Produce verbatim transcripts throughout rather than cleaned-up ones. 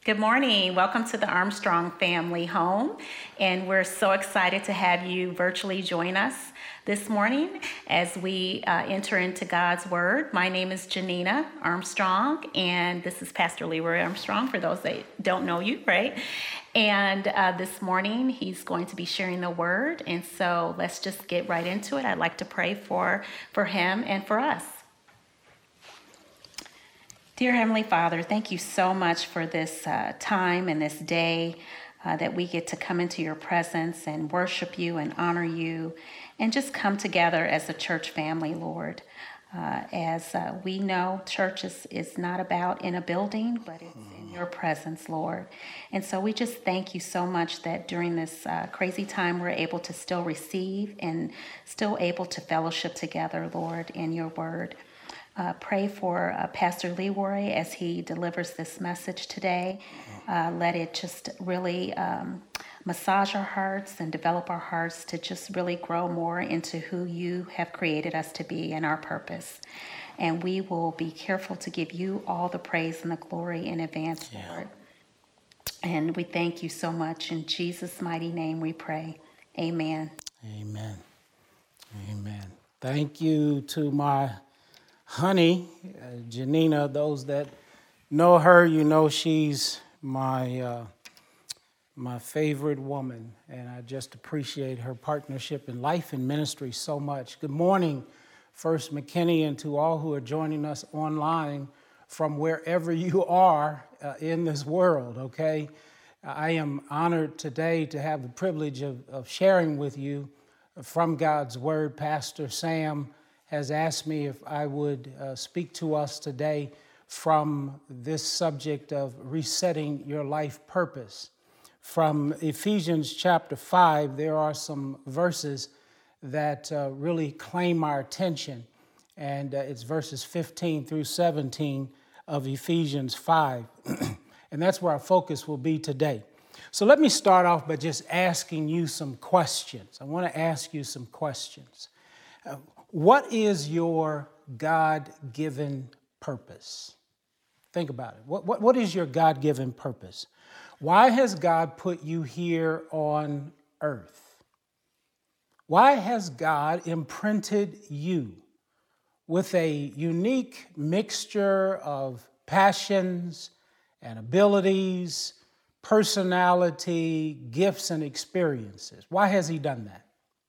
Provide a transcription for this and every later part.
Good morning. Welcome to the Armstrong family home. And we're so excited to have you virtually join us this morning as we uh, enter into God's Word. My name is Janina Armstrong, and this is Pastor Leroy Armstrong, for those that don't know you, right? And uh, this morning, he's going to be sharing the Word. And so let's just get right into it. I'd like to pray for, for him and for us. Dear Heavenly Father, thank you so much for this uh, time and this day uh, that we get to come into your presence and worship you and honor you and just come together as a church family, Lord. Uh, as uh, we know, church is, is not about in a building, but it's in your presence, Lord. And so we just thank you so much that during this uh, crazy time, we're able to still receive and still able to fellowship together, Lord, in your word. Uh, pray for uh, Pastor Leroy as he delivers this message today. Uh, let it just really um, massage our hearts and develop our hearts to just really grow more into who you have created us to be and our purpose. And we will be careful to give you all the praise and the glory in advance, yeah. Lord. And we thank you so much. In Jesus' mighty name we pray. Amen. Amen. Amen. Thank you to my honey, uh, Janina. Those that know her, you know she's my uh, my favorite woman, and I just appreciate her partnership in life and ministry so much. Good morning, First McKinney, and to all who are joining us online from wherever you are uh, in this world, okay? I am honored today to have the privilege of, of sharing with you from God's Word. Pastor Sam has asked me if I would uh, speak to us today from this subject of resetting your life purpose. From Ephesians chapter five, there are some verses that uh, really claim our attention, and uh, it's verses fifteen through seventeen of Ephesians five, and that's where our focus will be today. So let me start off by just asking you some questions. I want to ask you some questions. Uh, What is your God-given purpose? Think about it. What, what, what is your God-given purpose? Why has God put you here on earth? Why has God imprinted you with a unique mixture of passions and abilities, personality, gifts, and experiences? Why has He done that?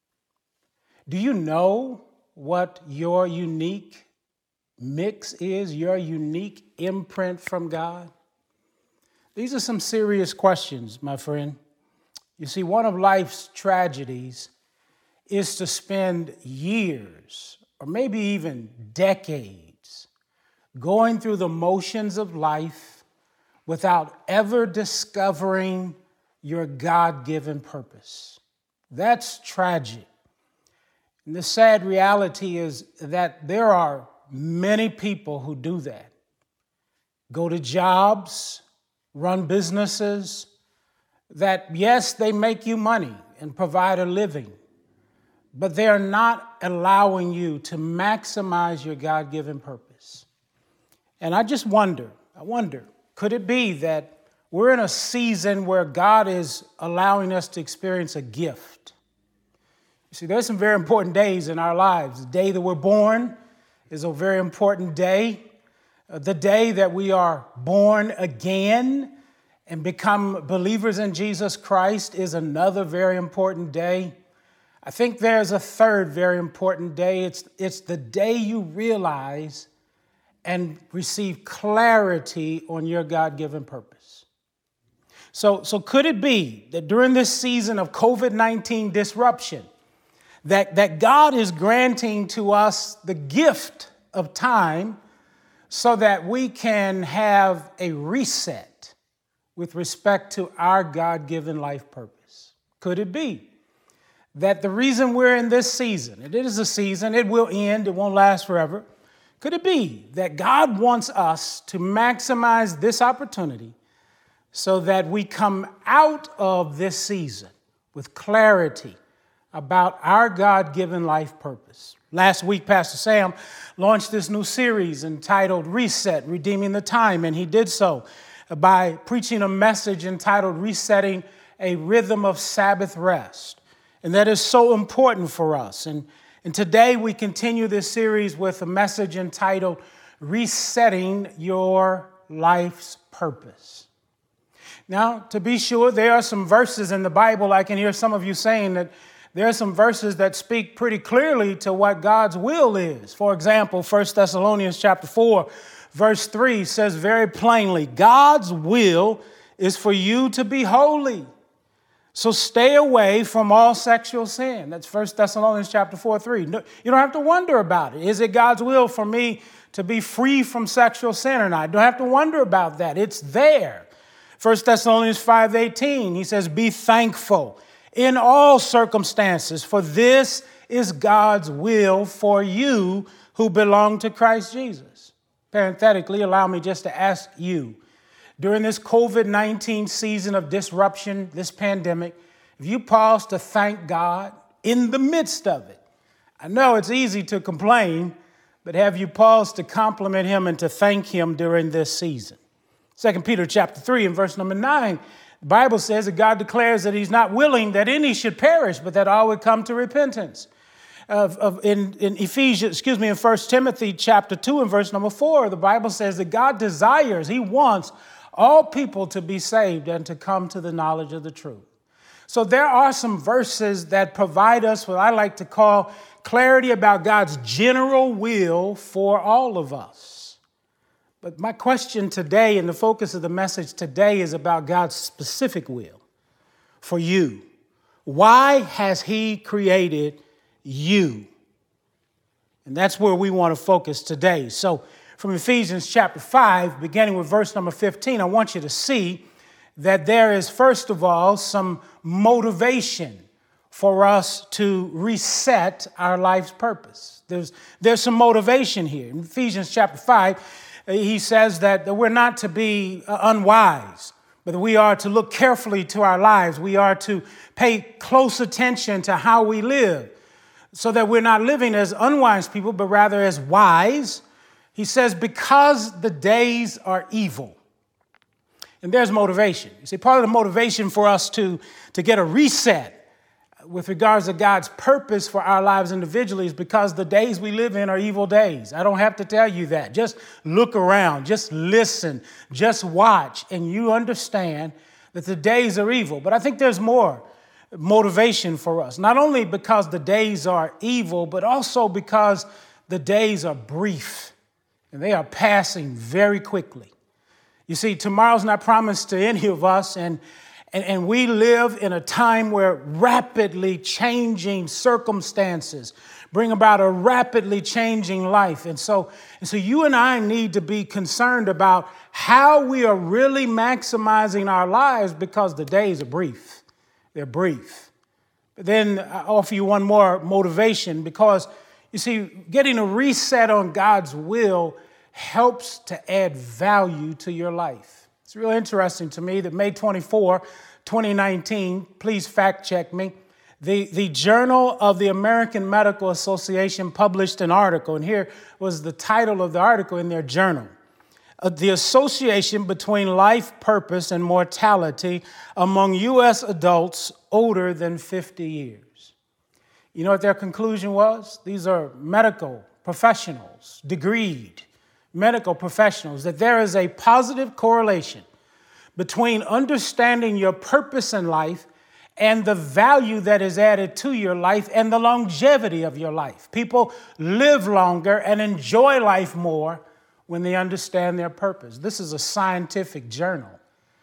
Do you know what your unique mix is, your unique imprint from God? These are some serious questions, my friend. You see, one of life's tragedies is to spend years, or maybe even decades, going through the motions of life without ever discovering your God-given purpose. That's tragic. And the sad reality is that there are many people who do that. Go to jobs, run businesses that, yes, they make you money and provide a living, but they are not allowing you to maximize your God-given purpose. And I just wonder, I wonder, could it be that we're in a season where God is allowing us to experience a gift? See, there's some very important days in our lives. The day that we're born is a very important day. Uh, the day that we are born again and become believers in Jesus Christ is another very important day. I think there's a third very important day. It's, it's the day you realize and receive clarity on your God-given purpose. So, so could it be that during this season of covid nineteen disruption, That, that God is granting to us the gift of time so that we can have a reset with respect to our God-given life purpose? Could it be that the reason we're in this season, and it is a season, it will end, it won't last forever, could it be that God wants us to maximize this opportunity so that we come out of this season with clarity about our God-given life purpose? Last week, Pastor Sam launched this new series entitled Reset, Redeeming the Time, and he did so by preaching a message entitled Resetting a Rhythm of Sabbath Rest. And that is so important for us. And, and today we continue this series with a message entitled Resetting Your Life's Purpose. Now, to be sure, there are some verses in the Bible. I can hear some of you saying that there are some verses that speak pretty clearly to what God's will is. For example, First Thessalonians chapter four, verse three says very plainly, God's will is for you to be holy. So stay away from all sexual sin. That's First Thessalonians chapter four, three. No, you don't have to wonder about it. Is it God's will for me to be free from sexual sin or not? You don't have to wonder about that. It's there. First Thessalonians five, eighteen, he says, be thankful in all circumstances, for this is God's will for you who belong to Christ Jesus. Parenthetically, allow me just to ask you, during this covid nineteen season of disruption, this pandemic, if you pause to thank God in the midst of it, I know it's easy to complain, but have you paused to compliment him and to thank him during this season? Second Peter chapter three and verse number nine, the Bible says that God declares that he's not willing that any should perish, but that all would come to repentance. Of, of, in, in Ephesians, excuse me, in First Timothy chapter two and verse number four, the Bible says that God desires, he wants all people to be saved and to come to the knowledge of the truth. So there are some verses that provide us what I like to call clarity about God's general will for all of us. But my question today and the focus of the message today is about God's specific will for you. Why has he created you? And that's where we want to focus today. So from Ephesians chapter five, beginning with verse number fifteen, I want you to see that there is, first of all, some motivation for us to reset our life's purpose. There's, there's some motivation here. In Ephesians chapter five, he says that we're not to be unwise, but that we are to look carefully to our lives. We are to pay close attention to how we live so that we're not living as unwise people, but rather as wise. He says, because the days are evil. And there's motivation. You see, part of the motivation for us to, to get a reset with regards to God's purpose for our lives individually is because the days we live in are evil days. I don't have to tell you that. Just look around, just listen, just watch, and you understand that the days are evil. But I think there's more motivation for us, not only because the days are evil, but also because the days are brief and they are passing very quickly. You see, tomorrow's not promised to any of us, and And, and we live in a time where rapidly changing circumstances bring about a rapidly changing life. And so, and so you and I need to be concerned about how we are really maximizing our lives because the days are brief. They're brief. But then I offer you one more motivation because, you see, getting a reset on God's will helps to add value to your life. It's real interesting to me that May twenty-fourth, twenty nineteen, please fact check me, the, the Journal of the American Medical Association published an article, and here was the title of the article in their journal. Uh, the association between life purpose and mortality among U S adults older than fifty years. You know what their conclusion was? These are medical professionals, degreed medical professionals, that there is a positive correlation between understanding your purpose in life and the value that is added to your life and the longevity of your life. People live longer and enjoy life more when they understand their purpose. This is a scientific journal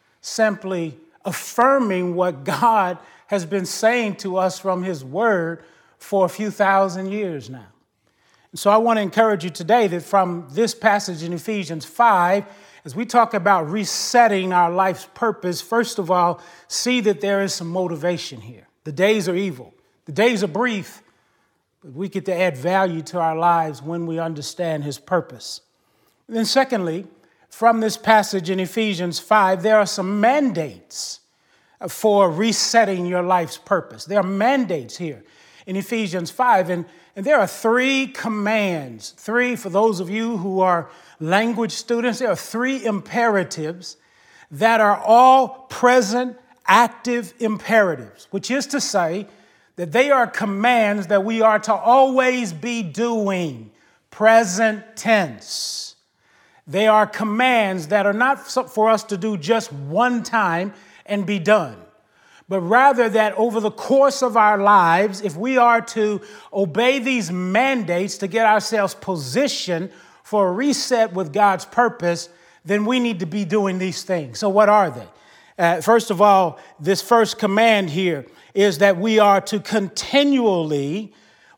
simply affirming what God has been saying to us from his word for a few thousand years now. So I want to encourage you today that from this passage in Ephesians five, as we talk about resetting our life's purpose, first of all, see that there is some motivation here. The days are evil. The days are brief, but we get to add value to our lives when we understand his purpose. And then secondly, from this passage in Ephesians five, there are some mandates for resetting your life's purpose. There are mandates here in Ephesians five, and And there are three commands, three, for those of you who are language students, there are three imperatives that are all present, active imperatives, which is to say that they are commands that we are to always be doing, present tense. They are commands that are not for us to do just one time and be done, but rather that over the course of our lives, if we are to obey these mandates to get ourselves positioned for a reset with God's purpose, then we need to be doing these things. So what are they? Uh, first of all, this first command here is that we are to continually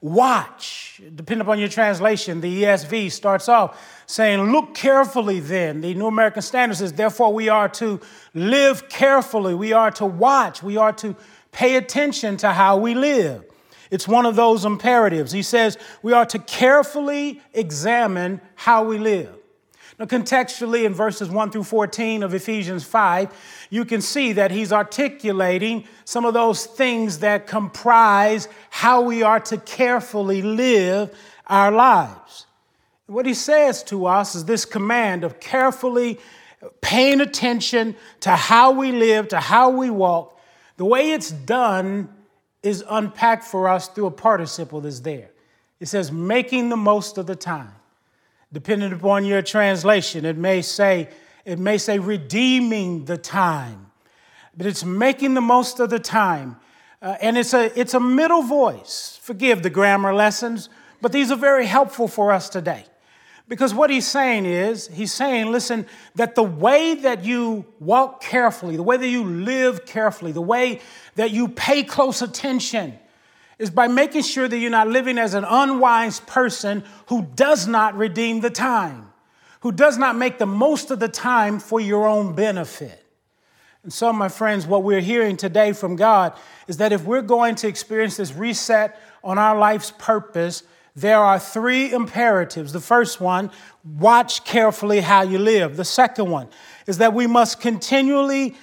watch. Depending upon your translation, the E S V starts off saying, look carefully then. The New American Standard says, therefore we are to live carefully. We are to watch. We are to pay attention to how we live. It's one of those imperatives. He says we are to carefully examine how we live. Now, contextually, in verses one through fourteen of Ephesians five, you can see that he's articulating some of those things that comprise how we are to carefully live our lives. What he says to us is this command of carefully paying attention to how we live, to how we walk. The way it's done is unpacked for us through a participle that's there. It says making the most of the time. Depending upon your translation, it may say, it may say redeeming the time, but it's making the most of the time. Uh, and it's a, it's a middle voice. Forgive the grammar lessons, but these are very helpful for us today. Because what he's saying is, he's saying, listen, that the way that you walk carefully, the way that you live carefully, the way that you pay close attention is by making sure that you're not living as an unwise person who does not redeem the time, who does not make the most of the time for your own benefit. And so, my friends, what we're hearing today from God is that if we're going to experience this reset on our life's purpose, there are three imperatives. The first one, watch carefully how you live. The second one is that we must continually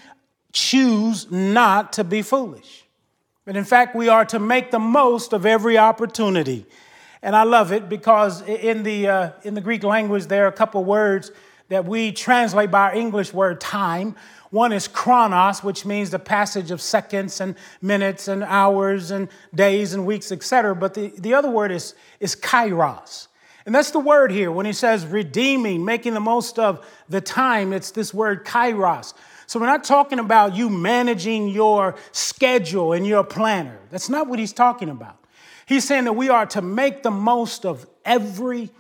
choose not to be foolish. But in fact, we are to make the most of every opportunity. And I love it because in the uh, in the Greek language, there are a couple words that we translate by our English word time. One is chronos, which means the passage of seconds and minutes and hours and days and weeks, et cetera. But the, the other word is, is kairos. And that's the word here. When he says redeeming, making the most of the time, it's this word kairos. So we're not talking about you managing your schedule and your planner. That's not what he's talking about. He's saying that we are to make the most of every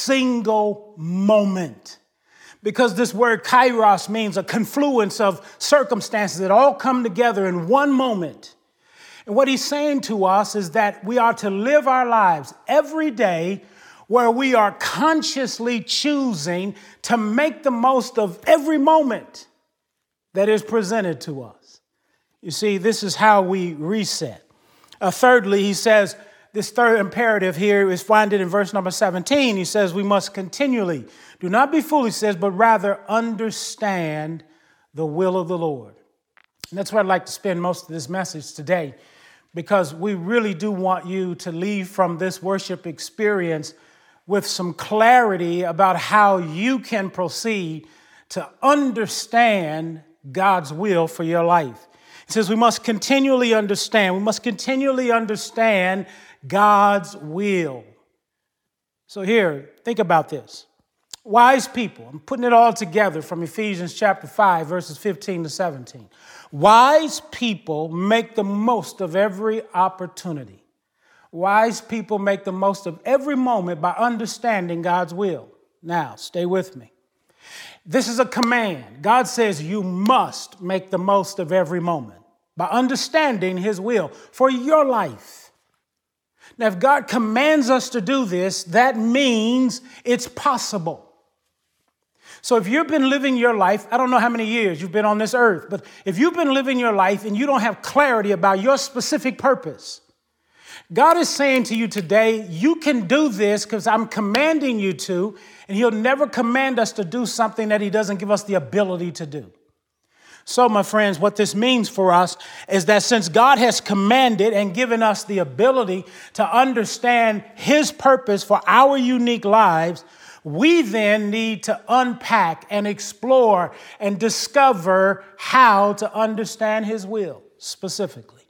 single moment. Because this word kairos means a confluence of circumstances that all come together in one moment. And what he's saying to us is that we are to live our lives every day where we are consciously choosing to make the most of every moment that is presented to us. You see, this is how we reset. Uh, thirdly, he says, this third imperative here is found in verse number seventeen. He says we must continually, do not be foolish, he says, but rather understand the will of the Lord. And that's where I'd like to spend most of this message today, because we really do want you to leave from this worship experience with some clarity about how you can proceed to understand God's will for your life. It says we must continually understand. We must continually understand God's will. So here, think about this. Wise people, I'm putting it all together from Ephesians chapter five, verses fifteen to seventeen. Wise people make the most of every opportunity. Wise people make the most of every moment by understanding God's will. Now, stay with me. This is a command. God says you must make the most of every moment by understanding his will for your life. Now, if God commands us to do this, that means it's possible. So if you've been living your life, I don't know how many years you've been on this earth, but if you've been living your life and you don't have clarity about your specific purpose, God is saying to you today, you can do this because I'm commanding you to, and he'll never command us to do something that he doesn't give us the ability to do. So, my friends, what this means for us is that since God has commanded and given us the ability to understand his purpose for our unique lives, we then need to unpack and explore and discover how to understand his will specifically.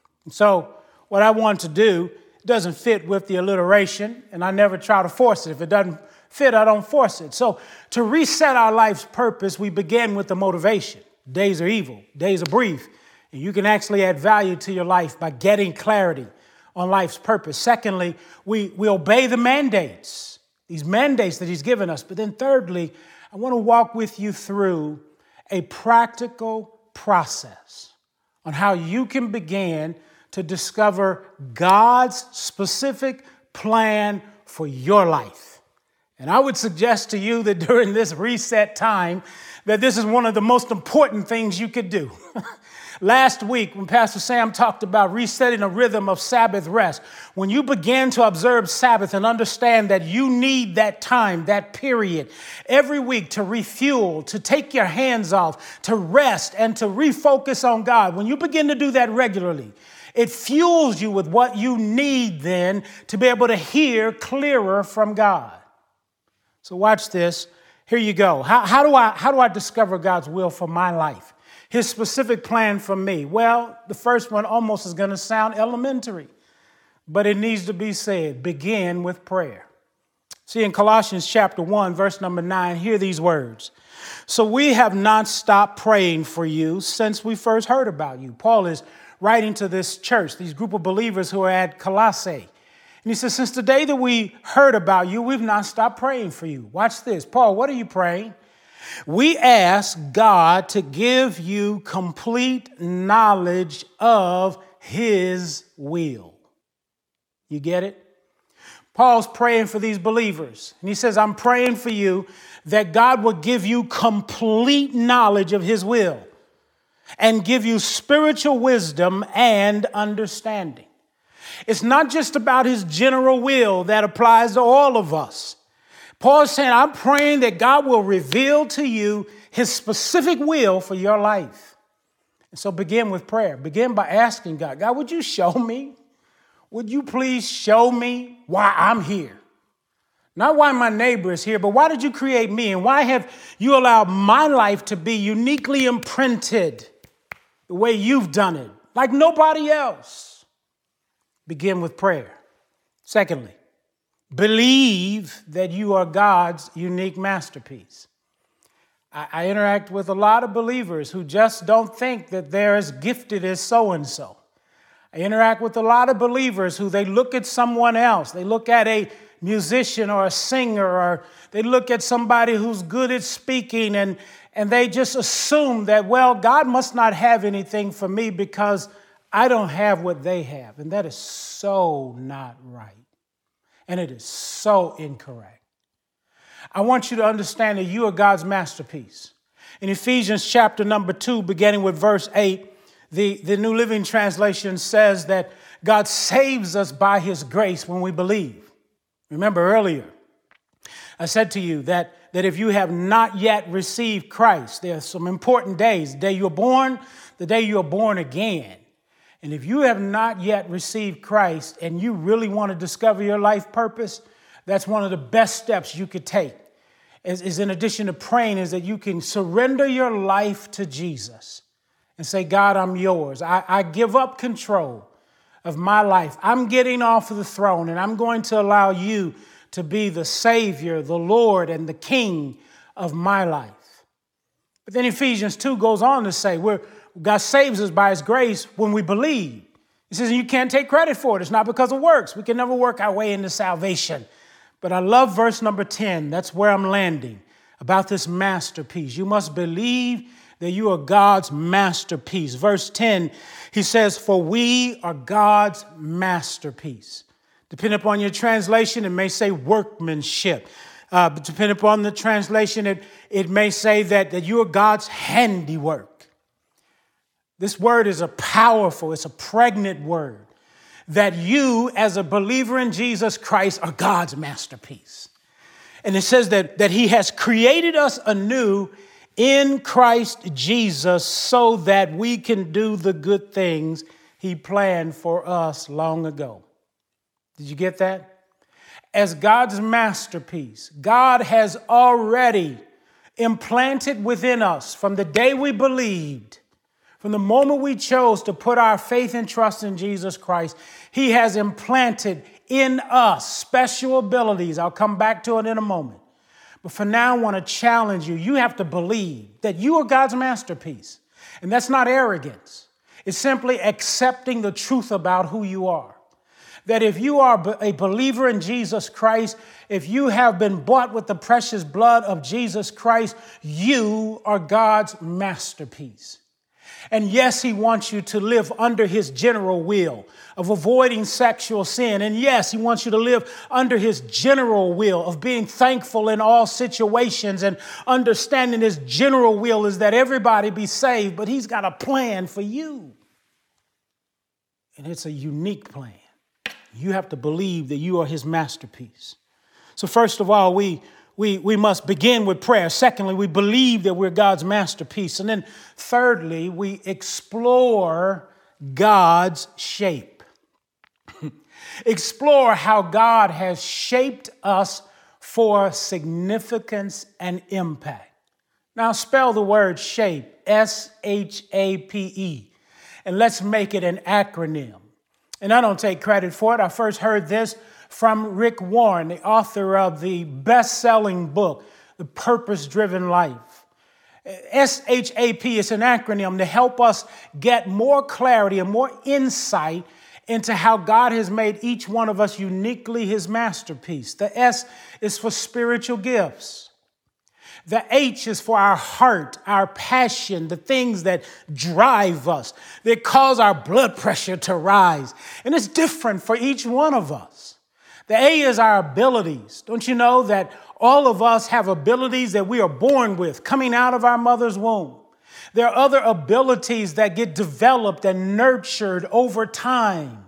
So what I want to do doesn't fit with the alliteration, and I never try to force it. If it doesn't fit, I don't force it. So to reset our life's purpose, we begin with the motivation. Days are evil. Days are brief. And you can actually add value to your life by getting clarity on life's purpose. Secondly, we, we obey the mandates, these mandates that he's given us. But then thirdly, I want to walk with you through a practical process on how you can begin to discover God's specific plan for your life. And I would suggest to you that during this reset time, that this is one of the most important things you could do. Last week, when Pastor Sam talked about resetting a rhythm of Sabbath rest, when you begin to observe Sabbath and understand that you need that time, that period, every week to refuel, to take your hands off, to rest, and to refocus on God, when you begin to do that regularly, it fuels you with what you need then to be able to hear clearer from God. So watch this. Here you go. How, how do I, how do I discover God's will for my life? His specific plan for me? Well, the first one almost is going to sound elementary, but it needs to be said. Begin with prayer. See, in Colossians chapter one, verse number nine, hear these words. So we have not stopped praying for you since we first heard about you. Paul is writing to this church, these group of believers who are at Colossae. And he says, since the day that we heard about you, we've not stopped praying for you. Watch this. Paul, what are you praying? We ask God to give you complete knowledge of his will. You get it? Paul's praying for these believers. And he says, I'm praying for you that God will give you complete knowledge of his will and give you spiritual wisdom and understanding. It's not just about his general will that applies to all of us. Paul's saying, I'm praying that God will reveal to you his specific will for your life. And so begin with prayer. Begin by asking God, God, would you show me? Would you please show me why I'm here? Not why my neighbor is here, but why did you create me? And why have you allowed my life to be uniquely imprinted the way you've done it, like nobody else? Begin with prayer. Secondly, believe that you are God's unique masterpiece. I, I interact with a lot of believers who just don't think that they're as gifted as so-and-so. I interact with a lot of believers who they look at someone else. They look at a musician or a singer, or they look at somebody who's good at speaking, and, and they just assume that, well, God must not have anything for me because I don't have what they have. And that is so not right. And it is so incorrect. I want you to understand that you are God's masterpiece. In Ephesians chapter number two, beginning with verse eight, the, the New Living Translation says that God saves us by his grace when we believe. Remember earlier, I said to you that, that if you have not yet received Christ, there are some important days. The day you're born, the day you're born again. And if you have not yet received Christ and you really want to discover your life purpose, that's one of the best steps you could take. Is, is in addition to praying, is that you can surrender your life to Jesus and say, God, I'm yours. I, I give up control of my life. I'm getting off of the throne, and I'm going to allow you to be the Savior, the Lord, and the King of my life. But then Ephesians two goes on to say, we're God saves us by his grace when we believe. He says, you can't take credit for it. It's not because of works. We can never work our way into salvation. But I love verse number ten. That's where I'm landing about this masterpiece. You must believe that you are God's masterpiece. Verse ten, he says, for we are God's masterpiece. Depending upon your translation, it may say workmanship. Uh, but depending upon the translation, it, it may say that, that you are God's handiwork. This word is a powerful, it's a pregnant word, that you as a believer in Jesus Christ are God's masterpiece. And it says that, that he has created us anew in Christ Jesus so that we can do the good things he planned for us long ago. Did you get that? As God's masterpiece, God has already implanted within us from the day we believed, from the moment we chose to put our faith and trust in Jesus Christ, he has implanted in us special abilities. I'll come back to it in a moment. But for now, I want to challenge you. You have to believe that you are God's masterpiece. And that's not arrogance. It's simply accepting the truth about who you are. That if you are a believer in Jesus Christ, if you have been bought with the precious blood of Jesus Christ, you are God's masterpiece. And yes, he wants you to live under his general will of avoiding sexual sin. And yes, he wants you to live under his general will of being thankful in all situations and understanding his general will is that everybody be saved. But he's got a plan for you. And it's a unique plan. You have to believe that you are his masterpiece. So first of all, we We, we must begin with prayer. Secondly, we believe that we're God's masterpiece. And then thirdly, we explore God's shape. Explore how God has shaped us for significance and impact. Now spell the word shape, S H A P E, and let's make it an acronym. And I don't take credit for it. I first heard this from Rick Warren, the author of the best-selling book, The Purpose-Driven Life. S H A P is an acronym to help us get more clarity and more insight into how God has made each one of us uniquely his masterpiece. The S is for spiritual gifts. The H is for our heart, our passion, the things that drive us, that cause our blood pressure to rise. And it's different for each one of us. The A is our abilities. Don't you know that all of us have abilities that we are born with coming out of our mother's womb? There are other abilities that get developed and nurtured over time.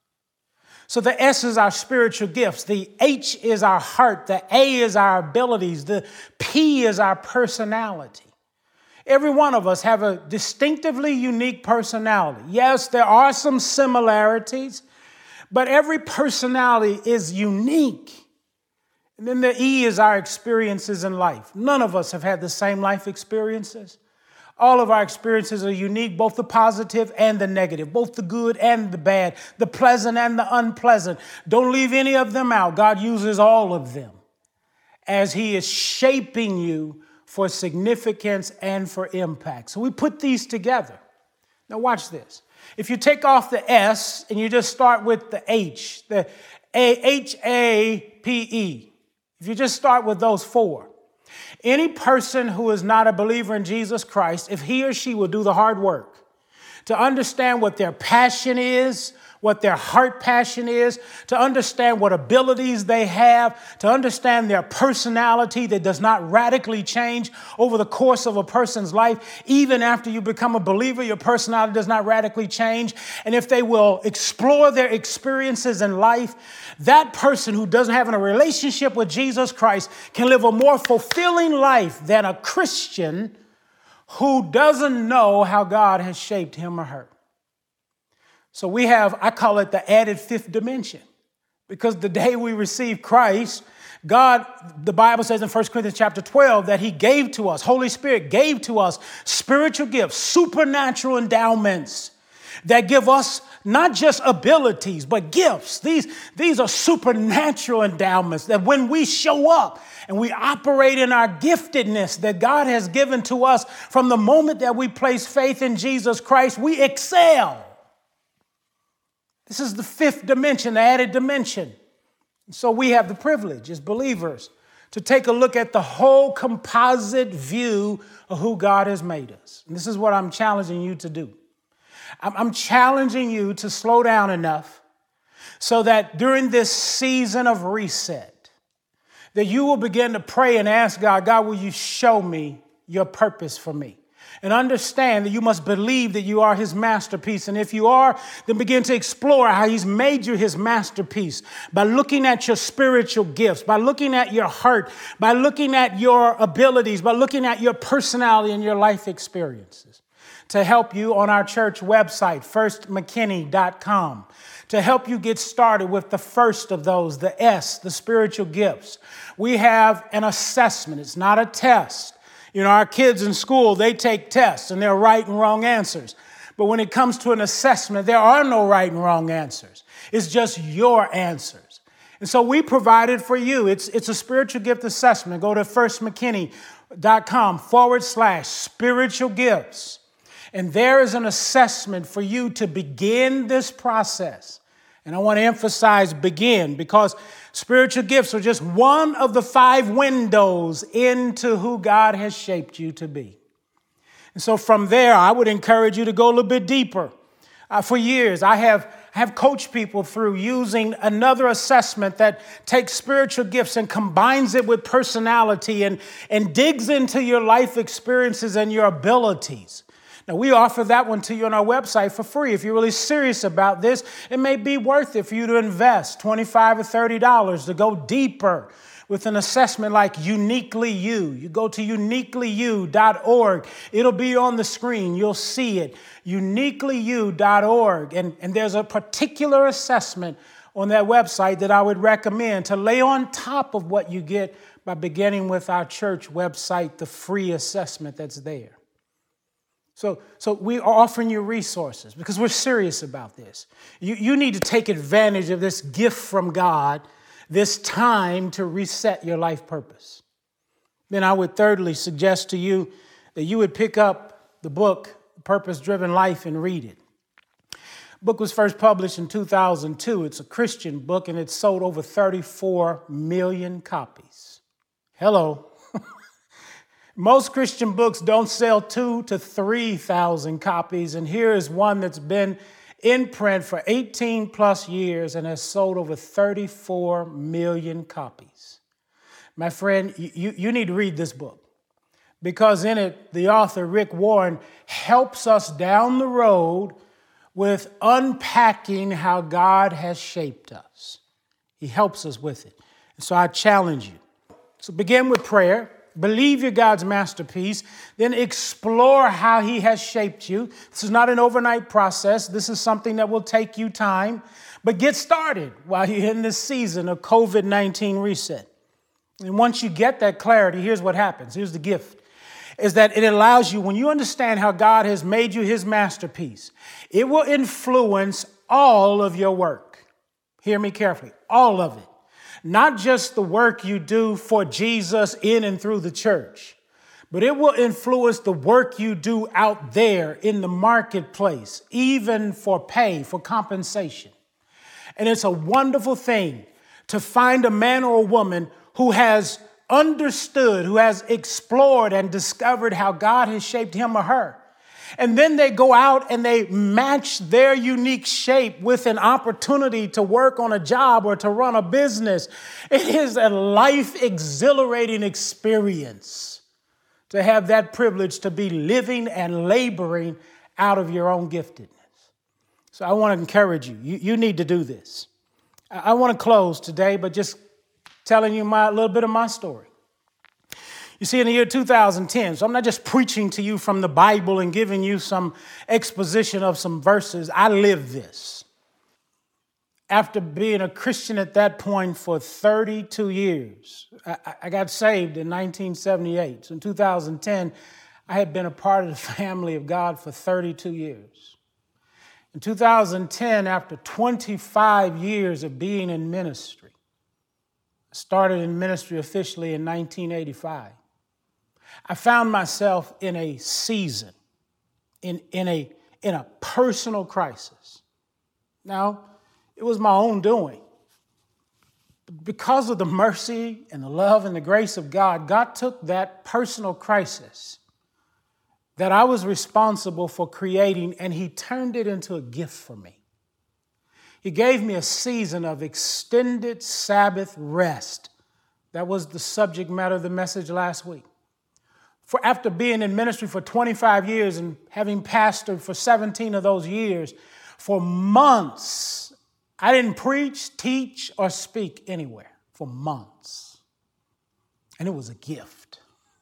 So the S is our spiritual gifts. The H is our heart. The A is our abilities. The P is our personality. Every one of us have a distinctively unique personality. Yes, there are some similarities, but every personality is unique. And then the E is our experiences in life. None of us have had the same life experiences. All of our experiences are unique, both the positive and the negative, both the good and the bad, the pleasant and the unpleasant. Don't leave any of them out. God uses all of them as he is shaping you for significance and for impact. So we put these together. Now watch this. If you take off the S and you just start with the H, the H A P E, if you just start with those four, any person who is not a believer in Jesus Christ, if he or she will do the hard work to understand what their passion is, what their heart passion is, to understand what abilities they have, to understand their personality that does not radically change over the course of a person's life. Even after you become a believer, your personality does not radically change. And if they will explore their experiences in life, that person who doesn't have a relationship with Jesus Christ can live a more fulfilling life than a Christian who doesn't know how God has shaped him or her. So we have, I call it the added fifth dimension, because the day we receive Christ, God, the Bible says in First Corinthians chapter twelve that he gave to us, Holy Spirit gave to us spiritual gifts, supernatural endowments that give us not just abilities, but gifts. These, these are supernatural endowments that when we show up and we operate in our giftedness that God has given to us from the moment that we place faith in Jesus Christ, we excel. This is the fifth dimension, the added dimension. So we have the privilege as believers to take a look at the whole composite view of who God has made us. And this is what I'm challenging you to do. I'm challenging you to slow down enough so that during this season of reset, that you will begin to pray and ask God, God, will you show me your purpose for me? And understand that you must believe that you are his masterpiece. And if you are, then begin to explore how he's made you his masterpiece by looking at your spiritual gifts, by looking at your heart, by looking at your abilities, by looking at your personality and your life experiences. To help you on our church website, first mckinney dot com, to help you get started with the first of those, the S, the spiritual gifts. We have an assessment. It's not a test. You know, our kids in school, they take tests and they're right and wrong answers. But when it comes to an assessment, there are no right and wrong answers. It's just your answers. And so we provided for you. It's, it's a spiritual gift assessment. Go to first mckinney dot com forward slash spiritual gifts. And there is an assessment for you to begin this process. And I want to emphasize begin, because spiritual gifts are just one of the five windows into who God has shaped you to be. And so from there, I would encourage you to go a little bit deeper. Uh, for years, I have, have coached people through using another assessment that takes spiritual gifts and combines it with personality and, and digs into your life experiences and your abilities. Now, we offer that one to you on our website for free. If you're really serious about this, it may be worth it for you to invest twenty-five dollars or thirty dollars to go deeper with an assessment like Uniquely You. You go to uniquely you dot org. It'll be on the screen. You'll see it, uniquely you dot org. And, and there's a particular assessment on that website that I would recommend to lay on top of what you get by beginning with our church website, the free assessment that's there. So, so we are offering you resources because we're serious about this. You, you need to take advantage of this gift from God, this time to reset your life purpose. Then I would thirdly suggest to you that you would pick up the book, Purpose Driven Life, and read it. The book was first published in two thousand two. It's a Christian book, and it's sold over thirty-four million copies. Hello. Most Christian books don't sell two to three thousand copies, and here is one that's been in print for eighteen plus years and has sold over thirty-four million copies. My friend, you, you need to read this book, because in it, the author, Rick Warren, helps us down the road with unpacking how God has shaped us. He helps us with it. And so I challenge you. So begin with prayer. Believe you're God's masterpiece, then explore how he has shaped you. This is not an overnight process. This is something that will take you time, but get started while you're in this season of covid nineteen reset. And once you get that clarity, here's what happens. Here's the gift, is that it allows you, when you understand how God has made you his masterpiece, it will influence all of your work. Hear me carefully, all of it. Not just the work you do for Jesus in and through the church, but it will influence the work you do out there in the marketplace, even for pay, for compensation. And it's a wonderful thing to find a man or a woman who has understood, who has explored and discovered how God has shaped him or her. And then they go out and they match their unique shape with an opportunity to work on a job or to run a business. It is a life exhilarating experience to have that privilege to be living and laboring out of your own giftedness. So I want to encourage you. You, you need to do this. I, I want to close today, but just telling you my, a little bit of my story. You see, in the year two thousand ten, so I'm not just preaching to you from the Bible and giving you some exposition of some verses. I lived this. After being a Christian at that point for thirty-two years, I, I got saved in nineteen seventy-eight. So in two thousand ten, I had been a part of the family of God for thirty-two years. In two thousand ten, after twenty-five years of being in ministry, I started in ministry officially in nineteen eighty-five. I found myself in a season, in, in, a, in a personal crisis. Now, it was my own doing. Because of the mercy and the love and the grace of God, God took that personal crisis that I was responsible for creating, and he turned it into a gift for me. He gave me a season of extended Sabbath rest. That was the subject matter of the message last week. For after being in ministry for twenty-five years and having pastored for seventeen of those years, for months, I didn't preach, teach, or speak anywhere for months. And it was a gift.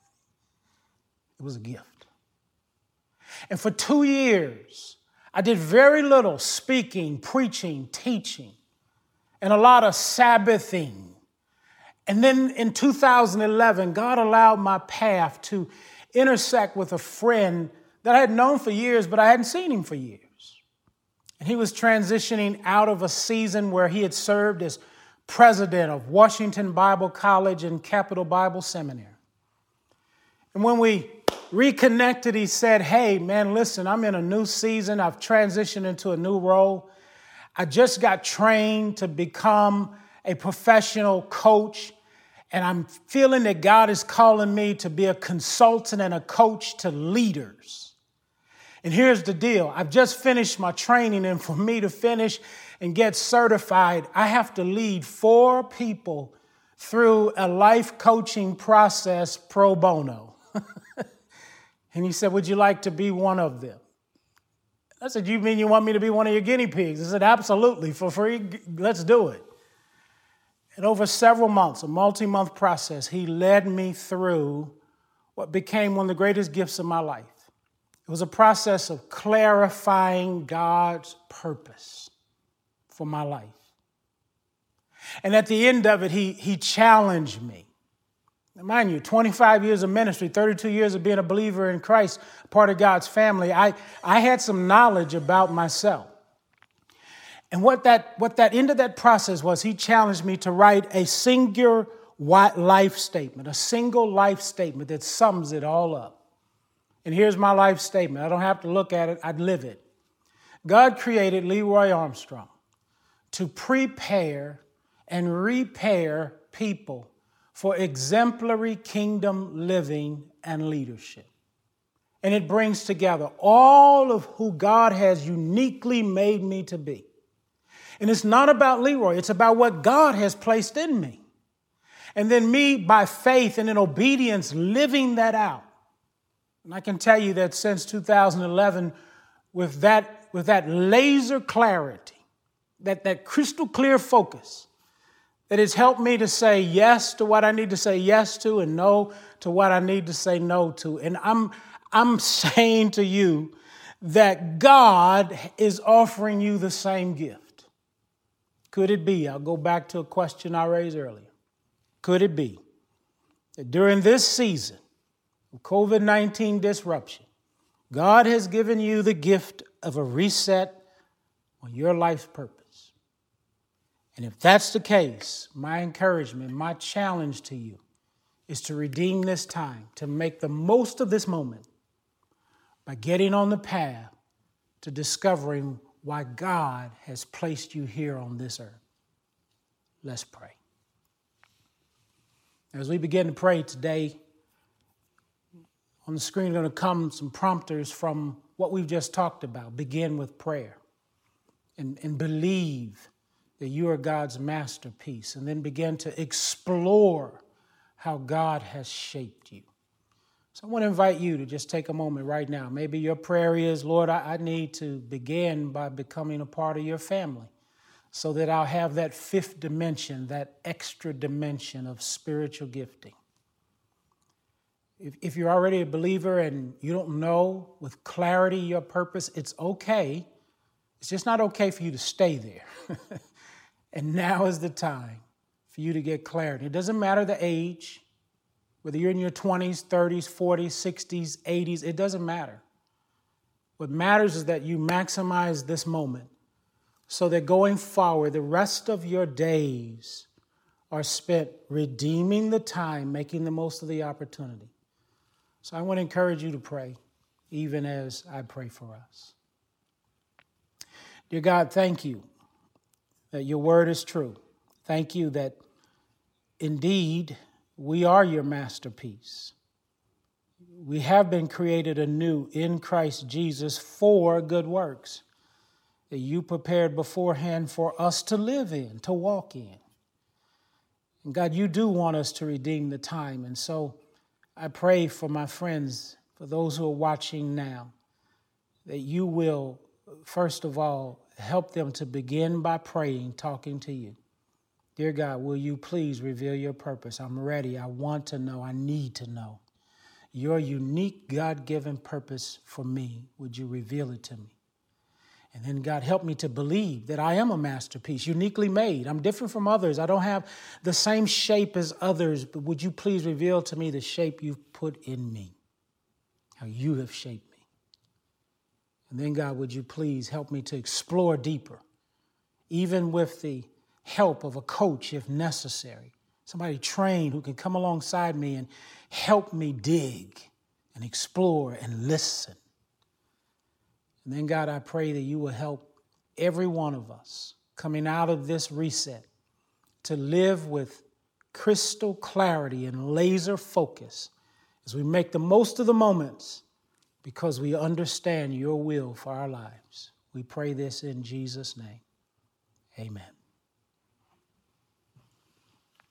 It was a gift. And for two years, I did very little speaking, preaching, teaching, and a lot of Sabbathing. And then in two thousand eleven, God allowed my path to intersect with a friend that I had known for years, but I hadn't seen him for years. And he was transitioning out of a season where he had served as president of Washington Bible College and Capital Bible Seminary. And when we reconnected, he said, hey, man, listen, I'm in a new season. I've transitioned into a new role. I just got trained to become a professional coach, and I'm feeling that God is calling me to be a consultant and a coach to leaders. And here's the deal. I've just finished my training, and for me to finish and get certified, I have to lead four people through a life coaching process pro bono. And he said, would you like to be one of them? I said, you mean you want me to be one of your guinea pigs? I said, absolutely, for free, let's do it. And over several months, a multi-month process, he led me through what became one of the greatest gifts of my life. It was a process of clarifying God's purpose for my life. And at the end of it, he, he challenged me. Now, mind you, twenty-five years of ministry, thirty-two years of being a believer in Christ, part of God's family, I, I had some knowledge about myself. And what that, what that end of that process was, he challenged me to write a singular life statement, a single life statement that sums it all up. And here's my life statement. I don't have to look at it. I'd live it. God created Leroy Armstrong to prepare and repair people for exemplary kingdom living and leadership. And it brings together all of who God has uniquely made me to be. And it's not about Leroy. It's about what God has placed in me. And then me, by faith and in obedience, living that out. And I can tell you that since two thousand eleven, with that, with that laser clarity, that, that crystal clear focus, that has helped me to say yes to what I need to say yes to and no to what I need to say no to. And I'm, I'm saying to you that God is offering you the same gift. Could it be? I'll go back to a question I raised earlier. Could it be that during this season of covid nineteen disruption, God has given you the gift of a reset on your life's purpose? And if that's the case, my encouragement, my challenge to you is to redeem this time, to make the most of this moment by getting on the path to discovering why God has placed you here on this earth. Let's pray. As we begin to pray today, on the screen are going to come some prompters from what we've just talked about. Begin with prayer and, and believe that you are God's masterpiece, and then begin to explore how God has shaped you. So I want to invite you to just take a moment right now. Maybe your prayer is, Lord, I, I need to begin by becoming a part of your family so that I'll have that fifth dimension, that extra dimension of spiritual gifting. If, if you're already a believer and you don't know with clarity your purpose, it's okay. It's just not okay for you to stay there. And now is the time for you to get clarity. It doesn't matter the age, whether you're in your twenties, thirties, forties, sixties, eighties, it doesn't matter. What matters is that you maximize this moment so that going forward, the rest of your days are spent redeeming the time, making the most of the opportunity. So I want to encourage you to pray, even as I pray for us. Dear God, thank you that your word is true. Thank you that indeed we are your masterpiece. We have been created anew in Christ Jesus for good works that you prepared beforehand for us to live in, to walk in. And God, you do want us to redeem the time. And so I pray for my friends, for those who are watching now, that you will, first of all, help them to begin by praying, talking to you. Dear God, will you please reveal your purpose? I'm ready. I want to know. I need to know your unique God-given purpose for me. Would you reveal it to me? And then, God, help me to believe that I am a masterpiece, uniquely made. I'm different from others. I don't have the same shape as others, but would you please reveal to me the shape you've put in me, how you have shaped me? And then, God, would you please help me to explore deeper, even with the help of a coach if necessary, somebody trained who can come alongside me and help me dig and explore and listen. And then, God, I pray that you will help every one of us coming out of this reset to live with crystal clarity and laser focus as we make the most of the moments because we understand your will for our lives. We pray this in Jesus' name. Amen.